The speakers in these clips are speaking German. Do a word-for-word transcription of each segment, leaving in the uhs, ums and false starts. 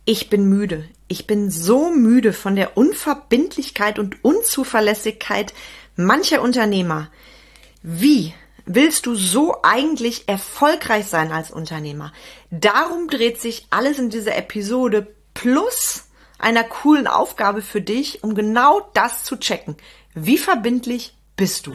Ich bin müde. Ich bin so müde von der Unverbindlichkeit und Unzuverlässigkeit mancher Unternehmer. Wie willst du so eigentlich erfolgreich sein als Unternehmer? Darum dreht sich alles in dieser Episode plus einer coolen Aufgabe für dich, um genau das zu checken. Wie verbindlich bist du?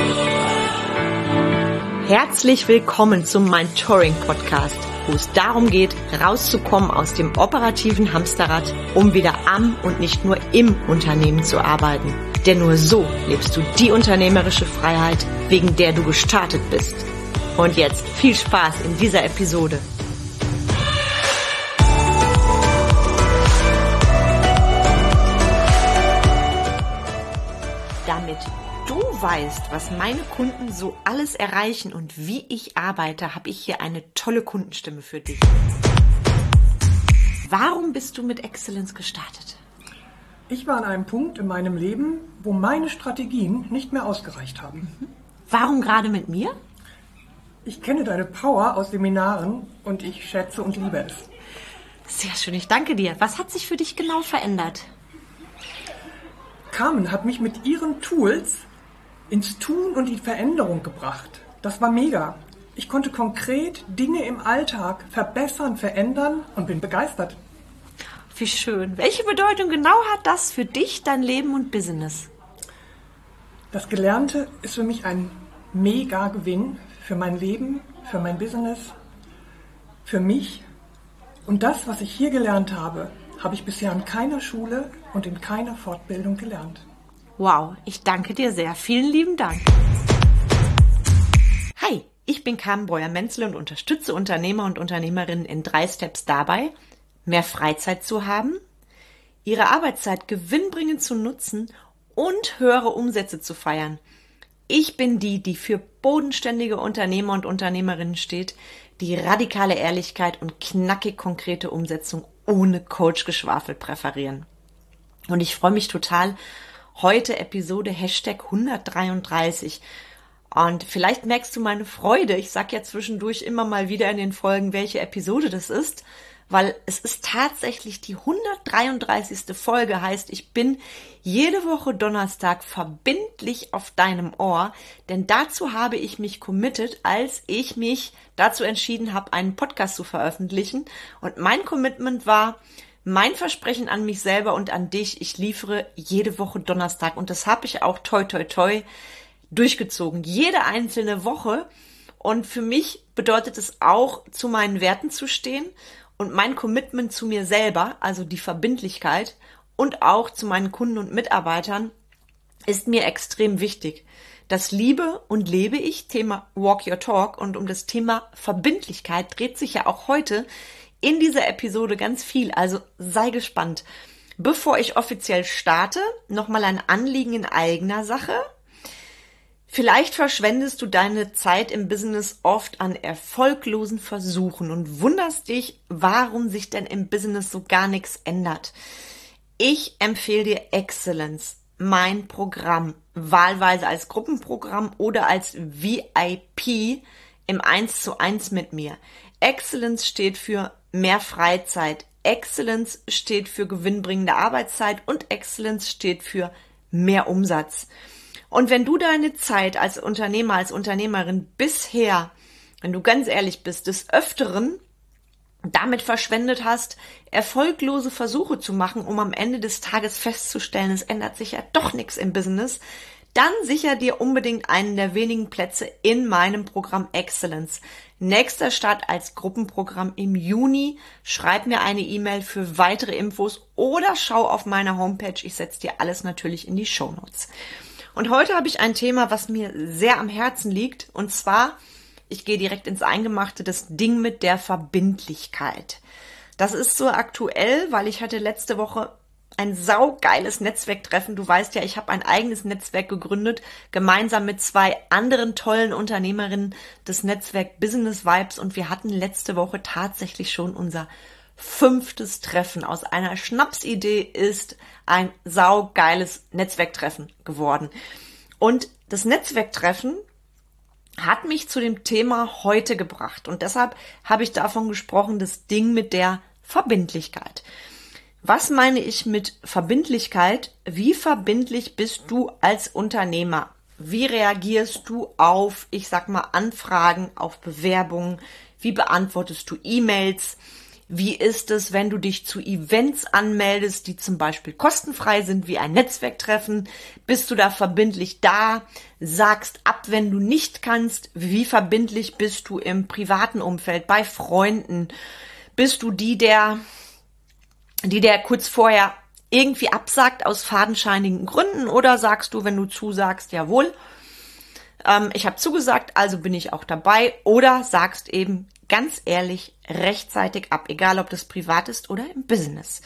Herzlich willkommen zum Mentoring Podcast, wo es darum geht, rauszukommen aus dem operativen Hamsterrad, um wieder am und nicht nur im Unternehmen zu arbeiten. Denn nur so lebst du die unternehmerische Freiheit, wegen der du gestartet bist. Und jetzt viel Spaß in dieser Episode. Damit du weißt, was meine Kunden so alles erreichen und wie ich arbeite, habe ich hier eine tolle Kundenstimme für dich. Warum bist du mit Excellence gestartet? Ich war an einem Punkt in meinem Leben, wo meine Strategien nicht mehr ausgereicht haben. Warum gerade mit mir? Ich kenne deine Power aus Seminaren und ich schätze und liebe es. Sehr schön, ich danke dir. Was hat sich für dich genau verändert? Carmen hat mich mit ihren Tools ins Tun und die Veränderung gebracht. Das war mega. Ich konnte konkret Dinge im Alltag verbessern, verändern und bin begeistert. Wie schön. Welche Bedeutung genau hat das für dich, dein Leben und Business? Das Gelernte ist für mich ein mega Gewinn für mein Leben, für mein Business, für mich. Und das, was ich hier gelernt habe, habe ich bisher an keiner Schule und in keiner Fortbildung gelernt. Wow, ich danke dir sehr. Vielen lieben Dank. Hi, ich bin Carmen Breuer-Menzel und unterstütze Unternehmer und Unternehmerinnen in drei Steps dabei, mehr Freizeit zu haben, ihre Arbeitszeit gewinnbringend zu nutzen und höhere Umsätze zu feiern. Ich bin die, die für bodenständige Unternehmer und Unternehmerinnen steht, die radikale Ehrlichkeit und knackig konkrete Umsetzung ohne Coach-Geschwafel präferieren. Und ich freue mich total, heute Episode Hashtag hundertdreiunddreißig. Und vielleicht merkst du meine Freude. Ich sage ja zwischendurch immer mal wieder in den Folgen, welche Episode das ist, weil es ist tatsächlich die hundertdreiunddreißigste Folge, heißt, ich bin jede Woche Donnerstag verbindlich auf deinem Ohr, denn dazu habe ich mich committed, als ich mich dazu entschieden habe, einen Podcast zu veröffentlichen. Und mein Commitment war, mein Versprechen an mich selber und an dich, ich liefere jede Woche Donnerstag. Und das habe ich auch toi toi toi durchgezogen, jede einzelne Woche. Und für mich bedeutet es auch, zu meinen Werten zu stehen und mein Commitment zu mir selber, also die Verbindlichkeit und auch zu meinen Kunden und Mitarbeitern, ist mir extrem wichtig. Das liebe und lebe ich, Thema Walk Your Talk, und um das Thema Verbindlichkeit dreht sich ja auch heute in dieser Episode ganz viel, also sei gespannt. Bevor ich offiziell starte, nochmal ein Anliegen in eigener Sache. Vielleicht verschwendest du deine Zeit im Business oft an erfolglosen Versuchen und wunderst dich, warum sich denn im Business so gar nichts ändert. Ich empfehle dir Excellence, mein Programm, wahlweise als Gruppenprogramm oder als V I P im eins zu eins mit mir. Excellence steht für mehr Freizeit, Excellence steht für gewinnbringende Arbeitszeit und Excellence steht für mehr Umsatz. Und wenn du deine Zeit als Unternehmer, als Unternehmerin bisher, wenn du ganz ehrlich bist, des Öfteren damit verschwendet hast, erfolglose Versuche zu machen, um am Ende des Tages festzustellen, es ändert sich ja doch nichts im Business, dann sicher dir unbedingt einen der wenigen Plätze in meinem Programm Excellence. Nächster Start als Gruppenprogramm im Juni. Schreib mir eine E-Mail für weitere Infos oder schau auf meiner Homepage. Ich setze dir alles natürlich in die Shownotes. Und heute habe ich ein Thema, was mir sehr am Herzen liegt. Und zwar, ich gehe direkt ins Eingemachte, das Ding mit der Verbindlichkeit. Das ist so aktuell, weil ich hatte letzte Woche ein saugeiles Netzwerktreffen. Du weißt ja, ich habe ein eigenes Netzwerk gegründet, gemeinsam mit zwei anderen tollen Unternehmerinnen, das Netzwerk Business Vibes. Und wir hatten letzte Woche tatsächlich schon unser fünftes Treffen. Aus einer Schnapsidee ist ein saugeiles Netzwerktreffen geworden. Und das Netzwerktreffen hat mich zu dem Thema heute gebracht. Und deshalb habe ich davon gesprochen, das Ding mit der Verbindlichkeit. Was meine ich mit Verbindlichkeit? Wie verbindlich bist du als Unternehmer? Wie reagierst du auf, ich sag mal, Anfragen, auf Bewerbungen? Wie beantwortest du E-Mails? Wie ist es, wenn du dich zu Events anmeldest, die zum Beispiel kostenfrei sind, wie ein Netzwerktreffen? Bist du da verbindlich da? Sagst ab, wenn du nicht kannst? Wie verbindlich bist du im privaten Umfeld, bei Freunden? Bist du die, der, die der kurz vorher irgendwie absagt aus fadenscheinigen Gründen? Oder sagst du, wenn du zusagst, jawohl, ähm, ich habe zugesagt, also bin ich auch dabei? Oder sagst eben ganz ehrlich rechtzeitig ab, egal ob das privat ist oder im Business.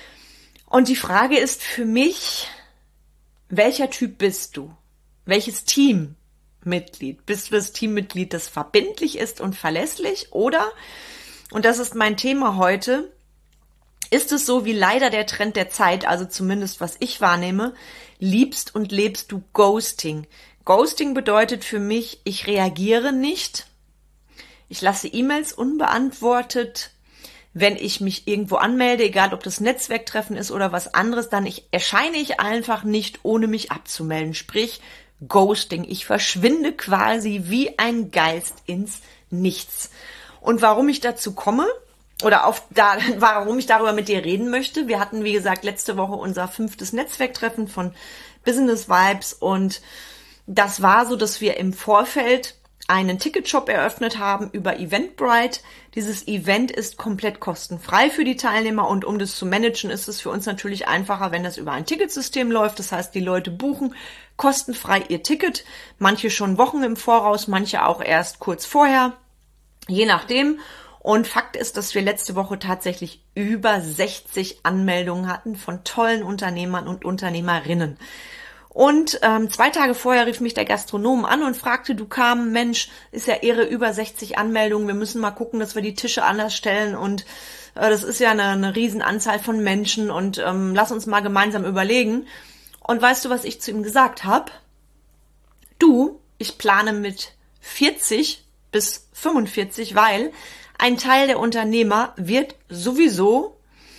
Und die Frage ist für mich, welcher Typ bist du? Welches Teammitglied? Bist du das Teammitglied, das verbindlich ist und verlässlich? Oder, und das ist mein Thema heute, ist es so wie leider der Trend der Zeit, also zumindest was ich wahrnehme, liebst und lebst du Ghosting. Ghosting bedeutet für mich, ich reagiere nicht, ich lasse E-Mails unbeantwortet. Wenn ich mich irgendwo anmelde, egal ob das Netzwerktreffen ist oder was anderes, dann ich, erscheine ich einfach nicht, ohne mich abzumelden. Sprich, Ghosting. Ich verschwinde quasi wie ein Geist ins Nichts. Und warum ich dazu komme, oder auf da, warum ich darüber mit dir reden möchte, wir hatten, wie gesagt, letzte Woche unser fünftes Netzwerktreffen von Business Vibes und das war so, dass wir im Vorfeld einen Ticketshop eröffnet haben über Eventbrite. Dieses Event ist komplett kostenfrei für die Teilnehmer und um das zu managen, ist es für uns natürlich einfacher, wenn das über ein Ticketsystem läuft. Das heißt, die Leute buchen kostenfrei ihr Ticket, manche schon Wochen im Voraus, manche auch erst kurz vorher, je nachdem. Und Fakt ist, dass wir letzte Woche tatsächlich über sechzig Anmeldungen hatten von tollen Unternehmern und Unternehmerinnen. Und ähm, zwei Tage vorher rief mich der Gastronom an und fragte, du Carmen, Mensch, ist ja irre, über sechzig Anmeldungen, wir müssen mal gucken, dass wir die Tische anders stellen und äh, das ist ja eine, eine Riesenanzahl von Menschen und ähm, lass uns mal gemeinsam überlegen. Und weißt du, was ich zu ihm gesagt habe? Du, ich plane mit vierzig bis fünfundvierzig, weil ein Teil der Unternehmer wird sowieso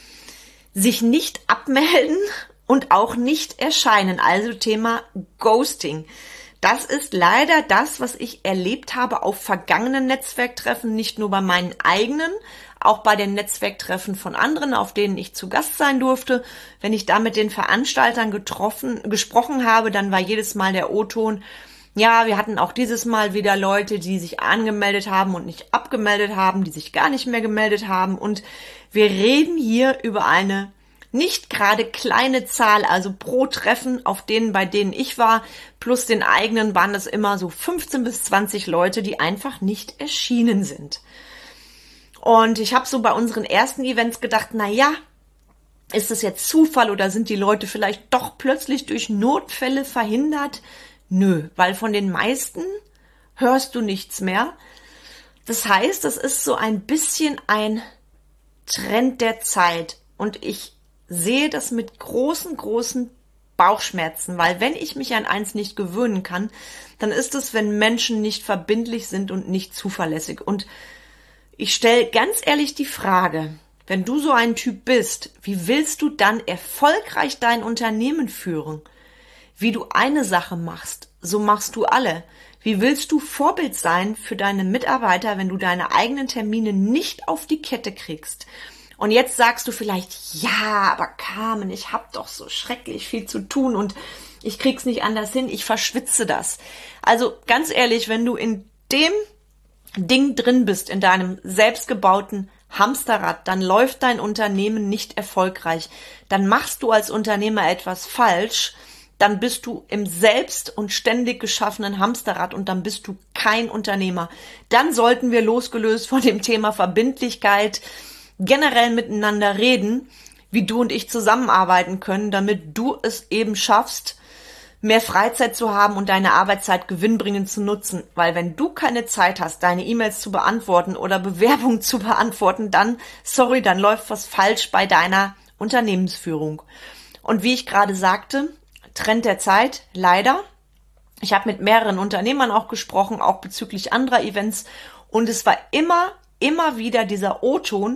sich nicht abmelden und auch nicht erscheinen, also Thema Ghosting. Das ist leider das, was ich erlebt habe auf vergangenen Netzwerktreffen, nicht nur bei meinen eigenen, auch bei den Netzwerktreffen von anderen, auf denen ich zu Gast sein durfte. Wenn ich da mit den Veranstaltern getroffen, gesprochen habe, dann war jedes Mal der O-Ton, ja, wir hatten auch dieses Mal wieder Leute, die sich angemeldet haben und nicht abgemeldet haben, die sich gar nicht mehr gemeldet haben. Und wir reden hier über eine nicht gerade kleine Zahl, also pro Treffen, auf denen, bei denen ich war, plus den eigenen, waren das immer so fünfzehn bis zwanzig Leute, die einfach nicht erschienen sind. Und ich habe so bei unseren ersten Events gedacht, na ja, ist das jetzt Zufall oder sind die Leute vielleicht doch plötzlich durch Notfälle verhindert? Nö, weil von den meisten hörst du nichts mehr. Das heißt, das ist so ein bisschen ein Trend der Zeit und ich sehe das mit großen, großen Bauchschmerzen, weil wenn ich mich an eins nicht gewöhnen kann, dann ist es, wenn Menschen nicht verbindlich sind und nicht zuverlässig. Und ich stelle ganz ehrlich die Frage, wenn du so ein Typ bist, wie willst du dann erfolgreich dein Unternehmen führen? Wie du eine Sache machst, so machst du alle. Wie willst du Vorbild sein für deine Mitarbeiter, wenn du deine eigenen Termine nicht auf die Kette kriegst? Und jetzt sagst du vielleicht, ja, aber Carmen, ich hab doch so schrecklich viel zu tun und ich krieg's nicht anders hin, ich verschwitze das. Also ganz ehrlich, wenn du in dem Ding drin bist, in deinem selbstgebauten Hamsterrad, dann läuft dein Unternehmen nicht erfolgreich. Dann machst du als Unternehmer etwas falsch, dann bist du im selbst und ständig geschaffenen Hamsterrad und dann bist du kein Unternehmer. Dann sollten wir losgelöst von dem Thema Verbindlichkeit generell miteinander reden, wie du und ich zusammenarbeiten können, damit du es eben schaffst, mehr Freizeit zu haben und deine Arbeitszeit gewinnbringend zu nutzen. Weil wenn du keine Zeit hast, deine E-Mails zu beantworten oder Bewerbungen zu beantworten, dann, sorry, dann läuft was falsch bei deiner Unternehmensführung. Und wie ich gerade sagte, Trend der Zeit, leider. Ich habe mit mehreren Unternehmern auch gesprochen, auch bezüglich anderer Events und es war immer, immer wieder dieser O-Ton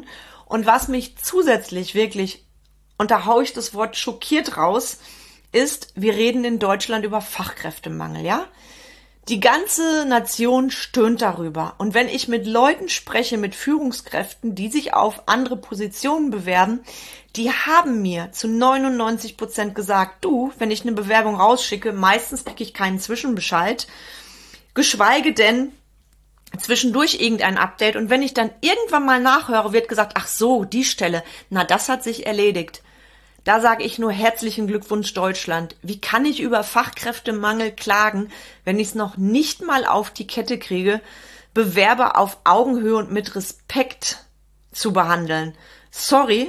Und was mich zusätzlich wirklich, und da haue ich das Wort schockiert raus, ist, wir reden in Deutschland über Fachkräftemangel, ja? Die ganze Nation stöhnt darüber. Und wenn ich mit Leuten spreche, mit Führungskräften, die sich auf andere Positionen bewerben, die haben mir zu neunundneunzig Prozent gesagt, du, wenn ich eine Bewerbung rausschicke, meistens kriege ich keinen Zwischenbescheid, geschweige denn zwischendurch irgendein Update. Und wenn ich dann irgendwann mal nachhöre, wird gesagt, ach so, die Stelle, na, das hat sich erledigt. Da sage ich nur herzlichen Glückwunsch Deutschland. Wie kann ich über Fachkräftemangel klagen, wenn ich es noch nicht mal auf die Kette kriege, Bewerber auf Augenhöhe und mit Respekt zu behandeln? Sorry,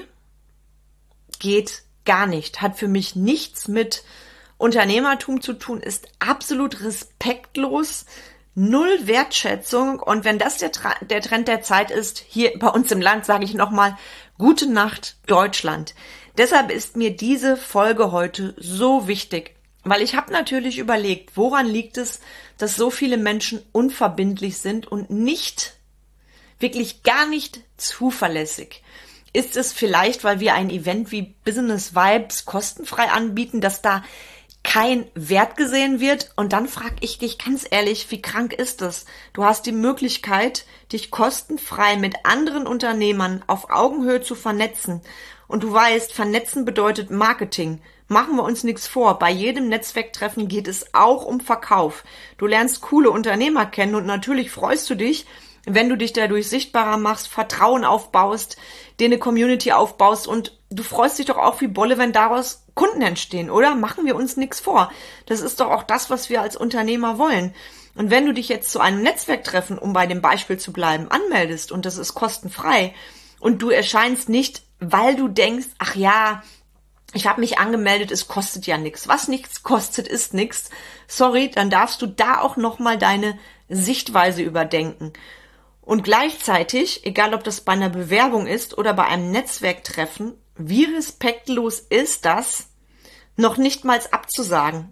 geht gar nicht. Hat für mich nichts mit Unternehmertum zu tun, ist absolut respektlos, null Wertschätzung. Und wenn das der, Tra- der Trend der Zeit ist, hier bei uns im Land, sage ich nochmal, gute Nacht Deutschland. Deshalb ist mir diese Folge heute so wichtig, weil ich habe natürlich überlegt, woran liegt es, dass so viele Menschen unverbindlich sind und nicht, wirklich gar nicht zuverlässig. Ist es vielleicht, weil wir ein Event wie Business Vibes kostenfrei anbieten, dass da kein Wert gesehen wird? Und dann frage ich dich ganz ehrlich, wie krank ist das? Du hast die Möglichkeit, dich kostenfrei mit anderen Unternehmern auf Augenhöhe zu vernetzen. Und du weißt, vernetzen bedeutet Marketing. Machen wir uns nichts vor. Bei jedem Netzwerktreffen geht es auch um Verkauf. Du lernst coole Unternehmer kennen und natürlich freust du dich, wenn du dich dadurch sichtbarer machst, Vertrauen aufbaust, dir eine Community aufbaust und du freust dich doch auch wie Bolle, wenn daraus Kunden entstehen, oder? Machen wir uns nichts vor. Das ist doch auch das, was wir als Unternehmer wollen. Und wenn du dich jetzt zu einem Netzwerktreffen, um bei dem Beispiel zu bleiben, anmeldest und das ist kostenfrei und du erscheinst nicht, weil du denkst, ach ja, ich habe mich angemeldet, es kostet ja nichts. Was nichts kostet, ist nichts. Sorry, dann darfst du da auch nochmal deine Sichtweise überdenken. Und gleichzeitig, egal ob das bei einer Bewerbung ist oder bei einem Netzwerktreffen, wie respektlos ist das, noch nicht mal abzusagen.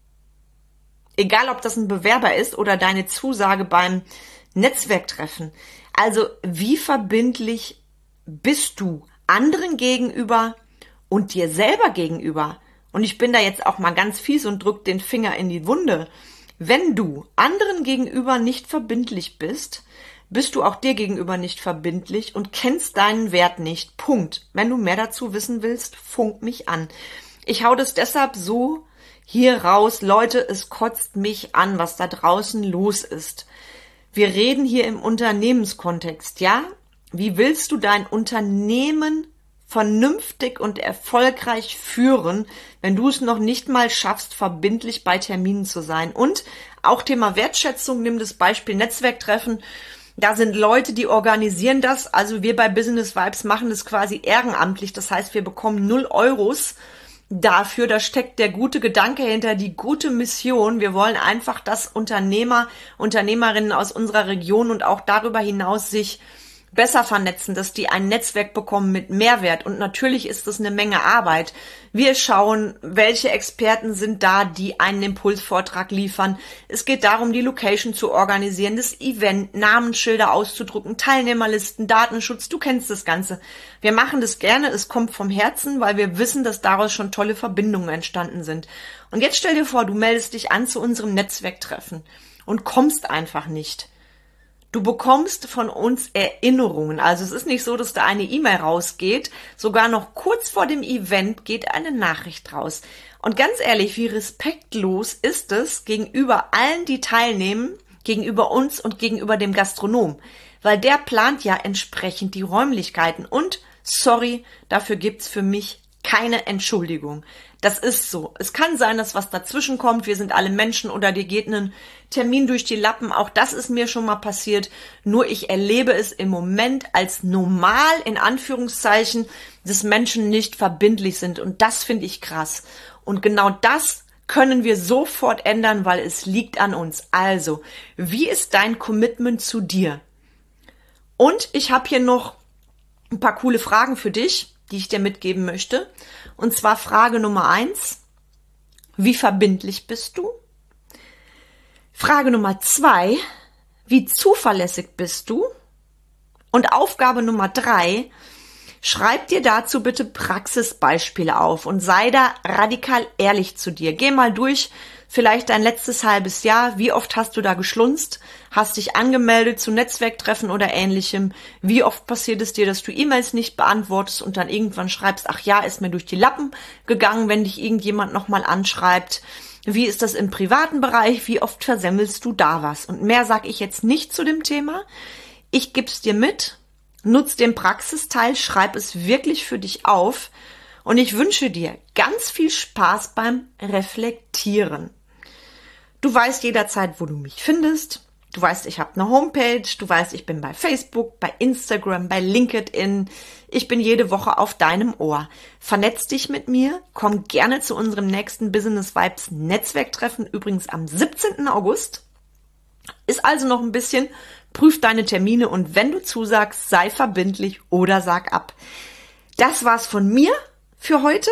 Egal ob das ein Bewerber ist oder deine Zusage beim Netzwerktreffen. Also wie verbindlich bist du anderen gegenüber und dir selber gegenüber? Und ich bin da jetzt auch mal ganz fies und drück den Finger in die Wunde. Wenn du anderen gegenüber nicht verbindlich bist, bist du auch dir gegenüber nicht verbindlich und kennst deinen Wert nicht. Punkt. Wenn du mehr dazu wissen willst, funk mich an. Ich hau das deshalb so hier raus. Leute, es kotzt mich an, was da draußen los ist. Wir reden hier im Unternehmenskontext, ja? Wie willst du dein Unternehmen vernünftig und erfolgreich führen, wenn du es noch nicht mal schaffst, verbindlich bei Terminen zu sein? Und auch Thema Wertschätzung, nimm das Beispiel Netzwerktreffen. Da sind Leute, die organisieren das. Also wir bei Business Vibes machen das quasi ehrenamtlich. Das heißt, wir bekommen null Euros dafür. Da steckt der gute Gedanke hinter, die gute Mission. Wir wollen einfach, dass Unternehmer, Unternehmerinnen aus unserer Region und auch darüber hinaus sich besser vernetzen, dass die ein Netzwerk bekommen mit Mehrwert. Und natürlich ist das eine Menge Arbeit. Wir schauen, welche Experten sind da, die einen Impulsvortrag liefern. Es geht darum, die Location zu organisieren, das Event, Namensschilder auszudrucken, Teilnehmerlisten, Datenschutz. Du kennst das Ganze. Wir machen das gerne. Es kommt vom Herzen, weil wir wissen, dass daraus schon tolle Verbindungen entstanden sind. Und jetzt stell dir vor, du meldest dich an zu unserem Netzwerktreffen und kommst einfach nicht. Du bekommst von uns Erinnerungen. Also es ist nicht so, dass da eine E-Mail rausgeht. Sogar noch kurz vor dem Event geht eine Nachricht raus. Und ganz ehrlich, wie respektlos ist es gegenüber allen, die teilnehmen, gegenüber uns und gegenüber dem Gastronom. Weil der plant ja entsprechend die Räumlichkeiten. Und, sorry, dafür gibt's für mich keine Entschuldigung. Das ist so. Es kann sein, dass was dazwischen kommt. Wir sind alle Menschen oder dir geht ein Termin durch die Lappen. Auch das ist mir schon mal passiert. Nur ich erlebe es im Moment als normal, in Anführungszeichen, dass Menschen nicht verbindlich sind. Und das finde ich krass. Und genau das können wir sofort ändern, weil es liegt an uns. Also, wie ist dein Commitment zu dir? Und ich habe hier noch ein paar coole Fragen für dich, die ich dir mitgeben möchte. Und zwar Frage Nummer eins. Wie verbindlich bist du? Frage Nummer zwei. Wie zuverlässig bist du? Und Aufgabe Nummer drei. Schreib dir dazu bitte Praxisbeispiele auf und sei da radikal ehrlich zu dir. Geh mal durch, vielleicht dein letztes halbes Jahr. Wie oft hast du da geschlunzt? Hast dich angemeldet zu Netzwerktreffen oder Ähnlichem? Wie oft passiert es dir, dass du E-Mails nicht beantwortest und dann irgendwann schreibst, ach ja, ist mir durch die Lappen gegangen, wenn dich irgendjemand nochmal anschreibt? Wie ist das im privaten Bereich? Wie oft versemmelst du da was? Und mehr sage ich jetzt nicht zu dem Thema. Ich geb's dir mit. Nutz den Praxisteil, schreib es wirklich für dich auf und ich wünsche dir ganz viel Spaß beim Reflektieren. Du weißt jederzeit, wo du mich findest. Du weißt, ich habe eine Homepage. Du weißt, ich bin bei Facebook, bei Instagram, bei LinkedIn. Ich bin jede Woche auf deinem Ohr. Vernetz dich mit mir. Komm gerne zu unserem nächsten Business Vibes Netzwerktreffen, übrigens am siebzehnten August. Ist also noch ein bisschen. Prüf deine Termine und wenn du zusagst, sei verbindlich oder sag ab. Das war's von mir für heute.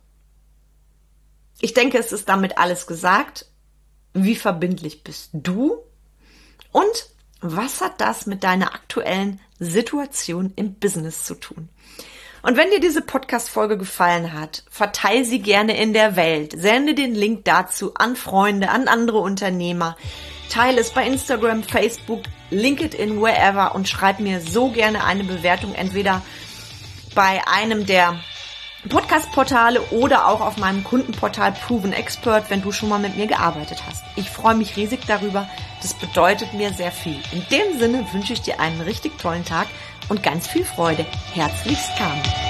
Ich denke, es ist damit alles gesagt. Wie verbindlich bist du? Und was hat das mit deiner aktuellen Situation im Business zu tun? Und wenn dir diese Podcast-Folge gefallen hat, verteile sie gerne in der Welt. Sende den Link dazu an Freunde, an andere Unternehmer. Teile es bei Instagram, Facebook, LinkedIn, wherever und schreib mir so gerne eine Bewertung, entweder bei einem der Podcast-Portale oder auch auf meinem Kundenportal Proven Expert, wenn du schon mal mit mir gearbeitet hast. Ich freue mich riesig darüber. Das bedeutet mir sehr viel. In dem Sinne wünsche ich dir einen richtig tollen Tag und ganz viel Freude. Herzlichst, Carmen.